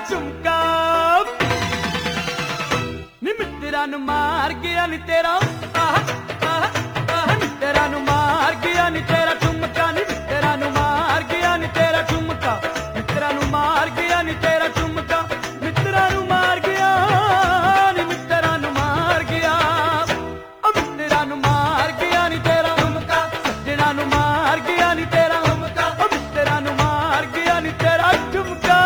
ਝੁਮਕਾ ਨੀ ਮਿੱਤਰਾਂ ਨੂੰ ਮਾਰ ਗਿਆ ਨੀ ਤੇਰਾ ਮਿੱਤਰਾਂ ਨੂੰ ਮਾਰ ਗਿਆ ਨੀ ਤੇਰਾ ਝੁਮਕਾ ਨੀ ਮਿੱਤਰਾਂ ਨੂੰ ਮਾਰ ਗਿਆ ਨੀ ਤੇਰਾ ਝੁਮਕਾ ਮਿੱਤਰਾਂ ਨੂੰ ਮਾਰ ਗਿਆ ਨੀ ਤੇਰਾ ਝੁਮਕਾ ਮਿੱਤਰਾਂ ਨੂੰ ਮਾਰ ਗਿਆ ਨੀ ਮਿੱਤਰਾਂ ਨੂੰ ਮਾਰ ਗਿਆ ਮਿੱਤਰਾਂ ਨੂੰ ਮਾਰ ਗਿਆ ਨੀ ਤੇਰਾ ਝੁਮਕਾ ਸੱਜਣਾ ਨੂੰ ਮਾਰ ਗਿਆ ਨੀ ਤੇਰਾ ਝੁਮਕਾ ਮਿੱਤਰਾਂ ਨੂੰ ਮਾਰ ਗਿਆ ਨੀ ਤੇਰਾ ਝੁਮਕਾ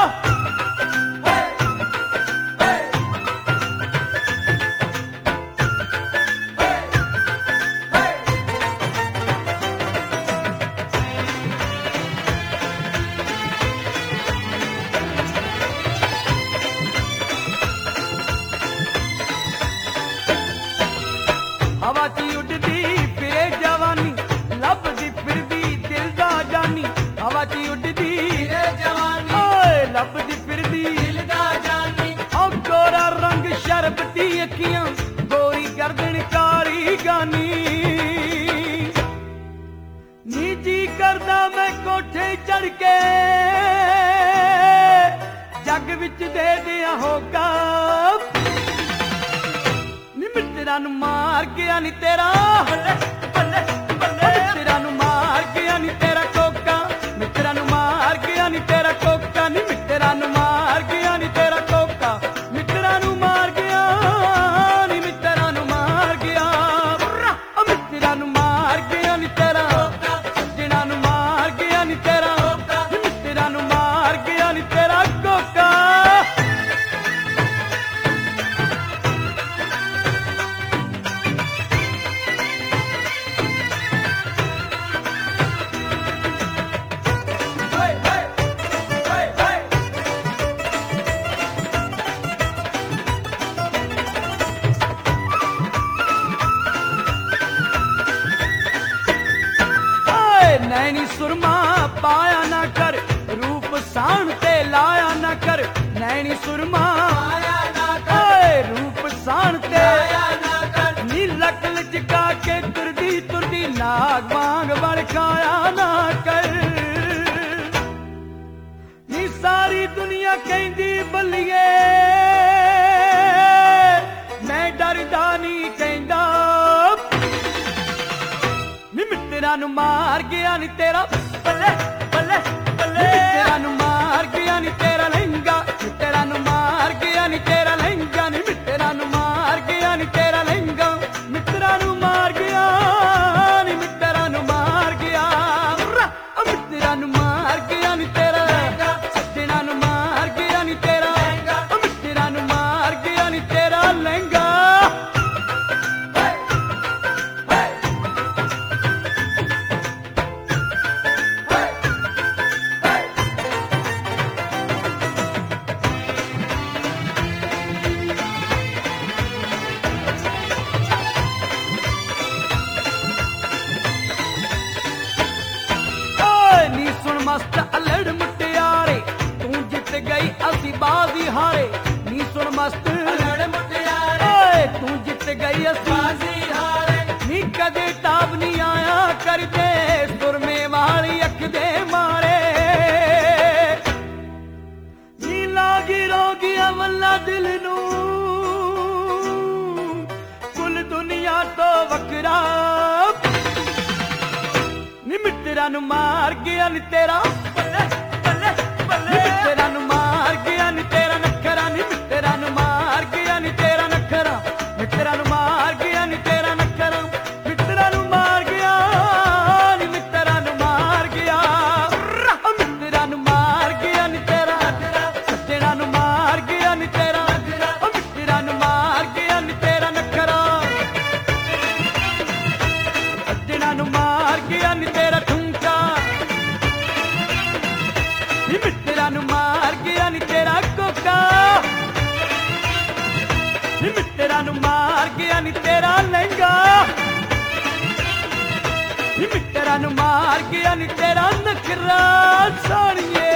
ਹਵਾ 'ਚ ਉੱਡਦੀ ਫਿਰੇ ਜਵਾਨੀ ਲੱਭਦੀ ਫਿਰਦੀ ਦਿਲ ਦਾ ਜਾਨੀ ਹਵਾ 'ਚ ਉੱਡਦੀ ਫਿਰੇ ਜਵਾਨੀ ਓਏ ਲੱਭਦੀ ਫਿਰਦੀ ਦਿਲ ਦਾ ਜਾਨੀ ਓ ਗੋਰਾ ਰੰਗ ਸ਼ਰਬਤੀ ਅੱਖੀਆਂ ਗੋਰੀ ਗਰਦਨ ਕਾਲੀ ਗਾਨੀ ਨੀ ਜੀ ਕਰਦਾ ਮੈਂ ਕੋਠੇ ਚੜ ਕੇ ਜੱਗ ਵਿੱਚ ਦੇ ਦਿਆਂ ਹੋਗਾ ਮਿੱਤਰਾਂ ਨੂੰ ਮਾਰ ਗਿਆ ਨੀ ਤੇਰਾ ਬੱਲੇ ਬੱਲੇ ਮਿੱਤਰਾਂ ਨੂੰ ਮਾਰ ਗਿਆ ਨੀ ਤੇਰਾ ਕੋਕਾ ਮਿੱਤਰਾਂ ਨੂੰ ਮਾਰ ਗਿਆ ਨੀ ਤੇਰਾ ਕੋਕਾ ਨੀ ਮਿੱਤਰਾਂ ਨੂੰ ਮਾਰ ਗਿਆ ਨੀ ਤੇਰਾ ਕੋਕਾ ਮਿੱਤਰਾਂ ਨੂੰ ਮਾਰ ਗਿਆ ਨੀ ਮਿੱਤਰਾਂ ਨੂੰ ਮਾਰ ਗਿਆ ਮਿੱਤਰਾਂ ਨੂੰ ਮਾਰ ਗਿਆ ਨੀ ਤੇਰਾ ਸੱਜਣਾ ਨੂੰ ਮਾਰ ਗਿਆ ਨੀ ਤੇਰਾ ਮਿੱਤਰਾਂ ਨੂੰ ਮਾਰ ਗਿਆ ਨੀ ਤੇਰਾ ਕੋਕਾ नैनी सुरमा पाया ना कर रूप साण ते लाया ना कर नैनी सुरमा पाया ना कर रूप साण ते लाया ना कर नी लकल जगा के तुरदी तुरदी नाग वांग बड़काया ना कर नी सारी दुनिया कहंदी बल्लिए मैं डरदा नी कहंदा ਮਿੱਤਰਾਂ ਨੂੰ ਮਾਰ ਗਿਆ ਨੀ ਤੇਰਾ ਬੱਲੇ ਬੱਲੇ ਬੱਲੇ ਮਿੱਤਰਾਂ ਨੂੰ ਮਾਰ ਗਿਆ ਨੀ ਤੇਰਾ ਲਹਿੰਗਾ ਮਿੱਤਰਾਂ ਨੂੰ ਮਾਰ ਗਿਆ ਨੀ ਤੇਰਾ ਲਹਿੰਗਾ ਨੀ ਮਿੱਤਰਾਂ ਨੂੰ ਮਾਰ ਗਿਆ ਨੀ ਤੇਰਾ ਲਹਿੰਗਾ ਮਿੱਤਰਾਂ ਨੂੰ ਮਾਰ ਗਿਆ ਨੀ ਮਿੱਤਰਾਂ ਨੂੰ ਮਾਰ ਗਿਆ ਮਿੱਤਰਾਂ ਨੂੰ ਮਾਰ ਗਿਆ ਨੀ ਤੇਰਾ ਸੱਜਣਾ ਨੂੰ ਮਾਰ ਗਿਆ ਨੀ ਤੇਰਾ ਮਿੱਤਰਾਂ ਨੂੰ ਮਾਰ ਗਿਆ ਨੀ ਤੇਰਾ ਲਹਿੰਗਾ मस्त अलड़ मुटियारे तू जित गई असी बाजी हारे नी सुन मस्त अलड़ मुटियारे तू जित गई असी बाजी हारे नी कदे ताब नहीं आया करते सुरमे वाली अख दे मारे नी लागी रोगी अवला दिल नू कुल दुनिया तो वकरा ਨੀ ਮਿੱਤਰਾਂ ਨੂੰ ਮਾਰ ਗਿਆ ਨੀ ਤੇਰਾ ਬੱਲੇ ਬੱਲੇ ਬੱਲੇ ਮਿੱਤਰਾਂ ਨੂੰ ਮਾਰ ਗਿਆ ਨੀ ਤੇਰਾ ਨਖਰਾ ਨੀ ਮਿੱਤਰਾਂ ਨੂੰ ਮਾਰ ਗਿਆ ਨੀ ਤੇਰਾ ਨਖਰਾ ਮਿੱਤਰਾਂ ਨੂੰ ਮਾਰ ਗਿਆ ਨੀ ਤੇਰਾ ਨਖਰਾ ਮਿੱਤਰਾਂ ਨੂੰ ਮਾਰ ਗਿਆ ਨੀ ਮਿੱਤਰਾਂ ਨੂੰ ਮਾਰ ਗਿਆ ਮਿੱਤਰਾਂ ਨੂੰ ਮਾਰ ਗਿਆ ਨੀ ਤੇਰਾ ਸੱਜਣਾ ਨੂੰ ਮਾਰ ਗਿਆ ਨੀ ਤੇਰਾ ਮਿੱਤਰਾਂ ਨੂੰ ਮਾਰ ਗਿਆ ਨੀ ਤੇਰਾ ਨਖਰਾ ਸੱਜਣਾ ਨੂੰ ਮਾਰ ਗਿਆ ਨੀ ਤੇਰਾ ਠੁਮਕਾ ਨੀ ਮਿੱਤਰਾਂ ਨੂੰ ਮਾਰ ਗਿਆ ਨੀ ਤੇਰਾ ਕੋਕਾ ਨੀ ਮਿੱਤਰਾਂ ਨੂੰ ਮਾਰ ਗਿਆ ਨੀ ਤੇਰਾ ਲਹਿੰਗਾ ਨੀ ਮਿੱਤਰਾਂ ਨੂੰ ਮਾਰ ਗਿਆ ਨੀ ਤੇਰਾ ਨਖਰਾ ਸਾਣੀਏ